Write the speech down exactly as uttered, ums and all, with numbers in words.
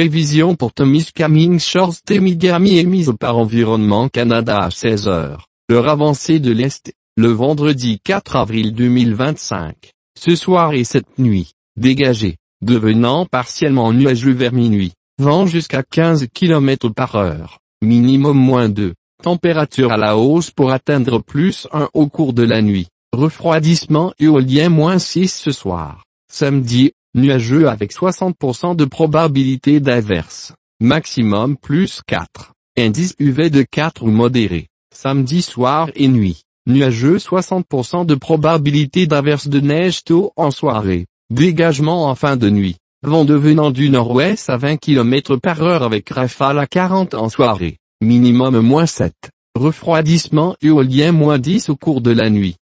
Prévision pour Témiscamingue Shores Temigami émise par Environnement Canada à seize heures, heure avancée de l'Est, le vendredi quatre avril deux mille vingt-cinq. Ce soir et cette nuit, dégagé, devenant partiellement nuageux vers minuit, vent jusqu'à quinze kilomètres par heure, minimum moins deux, température à la hausse pour atteindre plus un au cours de la nuit, refroidissement éolien moins six ce soir. Samedi, nuageux avec soixante pour cent de probabilité d'averse, maximum plus quatre, indice U V de quatre ou modéré. Samedi soir et nuit, nuageux soixante pour cent de probabilité d'averse de neige tôt en soirée, dégagement en fin de nuit, vent devenant du nord-ouest à vingt kilomètres par heure avec rafale à quarante en soirée, minimum moins sept, refroidissement éolien moins dix au cours de la nuit.